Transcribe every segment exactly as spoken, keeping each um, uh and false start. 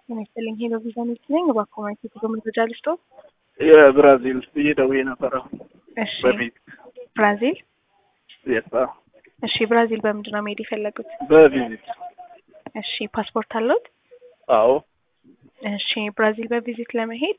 የሚመስለኝ ሄሎ ቪዛ ነኝ። እባክዎ ማየት የተገመ መረጃ ልስጦ። የብራዚል እየደውዬ ነበረ። እሺ በቪዚት ብራዚል። የሳ እሺ ብራዚል በምንድን ነው መሄድ የፈለጉት? በቪዚት እሺ ፓስፖርት አለዎት? አዎ። እሺ ብራዚል በቪዚት ለመሄድ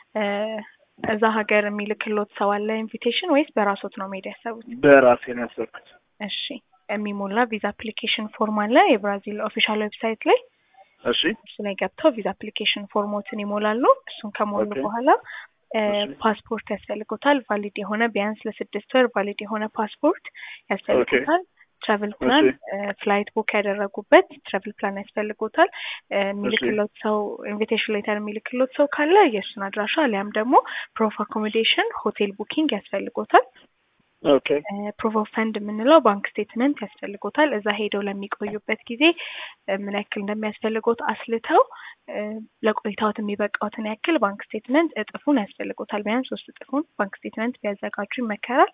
እዛ ሀገር የሚልክሎት ሰው አለ ኢንቪቴሽን ወይስ በራስዎት ነው መሄድ ያሰቡት? በራሴ ነው ያሰብኩት። እሺ የሚሞላ ቪዛ አፕሊኬሽን ፎርም አለ የብራዚል ኦፊሻል ዌብሳይት ላይ። እሺ እሱ ላይ ገብተው ቪዛ አፕሊኬሽን ፎርሞትን ይሞላሉ። እሱን ከሞሉ ኦኬ። በኋላ ፓስፖርት ያስፈልጎታል። ቫሊድ የሆነ ቢያንስ ለስድስት ወር ቫሊድ የሆነ ፓስፖርት ያስፈልጎታል። ትራቭል ፕላን ፍላይት ቡክ ያደረጉበት ትራቭል ፕላን ያስፈልጎታል። የሚልክሎት ሰው ኢንቪቴሽን ሌተር የሚልክሎት ሰው ካለ የእሱን አድራሻ አሊያም ደግሞ ፕሮፍ አኮሞዴሽን ሆቴል ቡኪንግ ያስፈልጎታል። ኦኬ ፕሮፍ ኦፍ ፈንድ የምንለው ባንክ ስቴትመንት ያስፈልጎታል። እዛ ሄደው ለሚቆዩበት ጊዜ ምን ያክል እንደሚያስፈልጎት አስልተው ለቆይታዎት የሚበቃዎትን ያክል ባንክ ስቴትመንት እጥፉን ያስፈልጎታል። ቢያንስ ሶስት እጥፉን ባንክ ስቴትመንት ቢያዘጋጁ ይመከራል።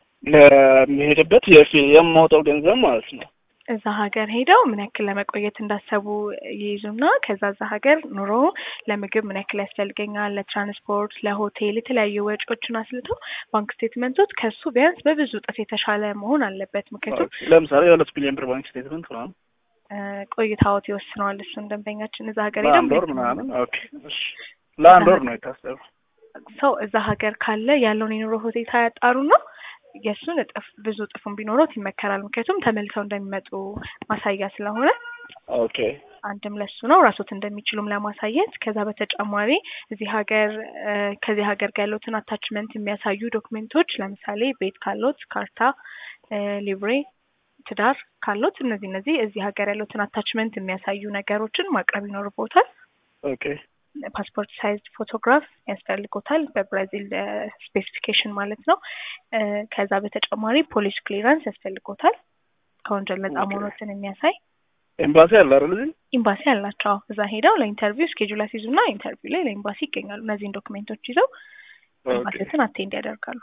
ለሚሄድበት የማውጣው ገንዘብ ማለት ነው። እዛ ሀገር ሄደው ምን ያክል ለመቆየት እንዳሰቡ ይይዙና ከዛ እዛ ሀገር ኑሮ ለምግብ ምን ያክል ያስፈልገኛል፣ ለትራንስፖርት፣ ለሆቴል የተለያዩ ወጪዎችን አስልተው ባንክ ስቴትመንቶች ከሱ ቢያንስ በብዙ እጥፍ የተሻለ መሆን አለበት። ምክንያቱም ለምሳሌ የሁለት ቢሊዮን ብር ባንክ ስቴትመንት ምናምን ቆይታዎት ይወስነዋል። እሱን ደንበኛችን እዛ ሀገር ሄደው ለአንድ ወር ምናምን ኦኬ እሺ ለአንድ ወር ነው የታሰበው። ሰው እዛ ሀገር ካለ ያለውን የኑሮ ሁኔታ ያጣሩና የሱን እጥፍ ብዙ እጥፉን ቢኖሩት ይመከራል። ምክንያቱም ተመልሰው እንደሚመጡ ማሳያ ስለሆነ ኦኬ አንድም ለሱ ነው ራስዎት እንደሚችሉም ለማሳየት። ከዛ በተጨማሪ እዚህ ሀገር ከዚህ ሀገር ጋር ያሉትን አታችመንት የሚያሳዩ ዶክመንቶች ለምሳሌ ቤት ካሎት፣ ካርታ፣ ሊብሬ፣ ትዳር ካሎት እነዚህ እነዚህ እዚህ ሀገር ያሉትን አታችመንት የሚያሳዩ ነገሮችን ማቅረብ ይኖርቦታል። ኦኬ ፓስፖርት ሳይዝ ፎቶግራፍ ያስፈልጎታል በብራዚል ስፔሲፊኬሽን ማለት ነው። ከዛ በተጨማሪ ፖሊስ ክሊራንስ ያስፈልጎታል ከወንጀል ነጻ መሆኑን የሚያሳይ። ኤምባሲ አለ አይደል? ኤምባሲ አላቸው። እዛ ሄደው ለኢንተርቪው ስኬጁል አስይዙና ኢንተርቪው ላይ ለኤምባሲ ይገኛሉ። እነዚህን ዶክሜንቶች ይዘው ኤምባሲውን አቴንድ ያደርጋሉ።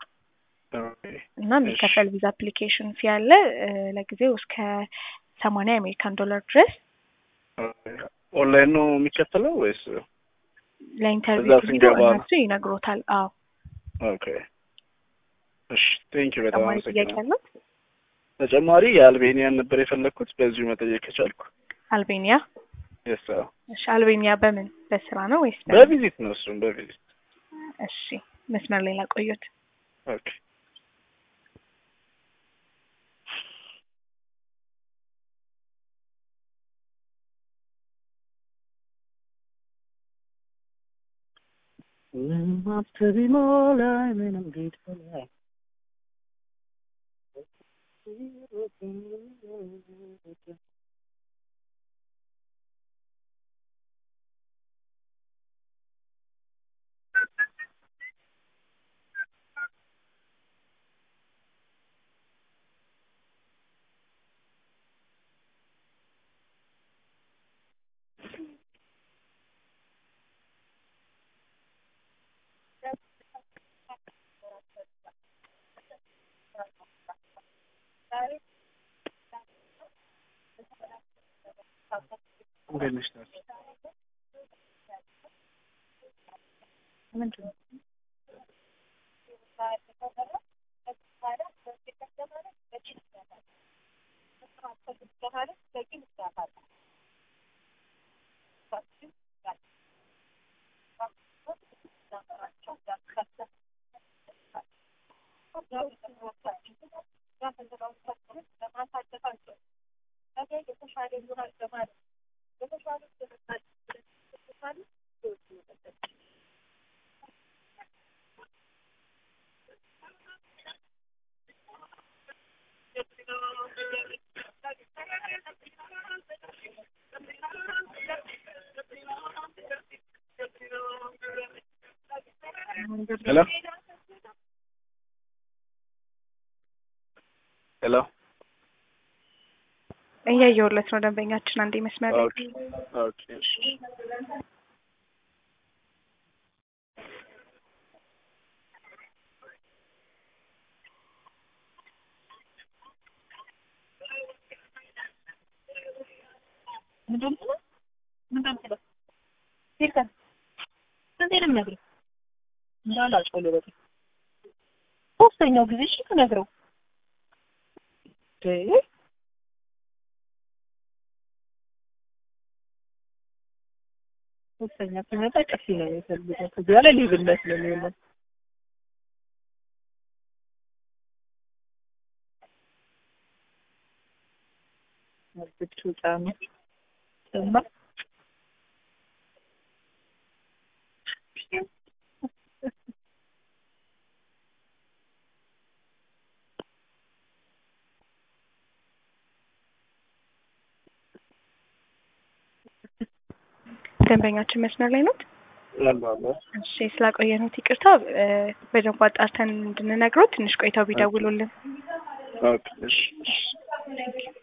እና የሚከፈል ቪዛ አፕሊኬሽን ፊ አለ ለጊዜው እስከ ሰማንያ አሜሪካን ዶላር ድረስ። ኦንላይን ነው የሚከፈለው ወይስ ለኢንተርቪው ቪዲዮ እነሱ ይነግሮታል? አዎ ኦኬ እሺ ቴንክ ዩ በጣም አመሰግናለሁ። ተጨማሪ የአልቤኒያን ነበር የፈለኩት በዚሁ መጠየቅ ከቻልኩ። አልቤኒያ? የስ እሺ አልቤኒያ በምን በስራ ነው ወይስ በቪዚት ነው? እሱም በቪዚት። እሺ መስመር ላይ ላቆዩት። ኦኬ ማስተር ሞላይ ምንም ጌት ላይ ሄሎ ሄሎ እያየሁለት ነው ደንበኛችን። አንዴ መስመር ላይ ኦኬ ኦኬ እሺ ምንድነው ምንድነው ይልካ እንደንም ነገር እንዳላልቀው ለበቂ ሶስተኛው ጊዜ እሺ ተነግረው እ ሶስተኛ ሲመጣ ቀስ ይላል ይፈልጋል ከዚያ ላይ ሊብለት ነው የሚሆነው አጥቹ ጣም ተማ ደንበኛችን መስመር ላይ ነው ያለው እሺ ስላቆየነው ይቅርታ በደንብ አጣርተን እንድንነግረው ትንሽ ቆይታው ቢደውሉልን ኦኬ እሺ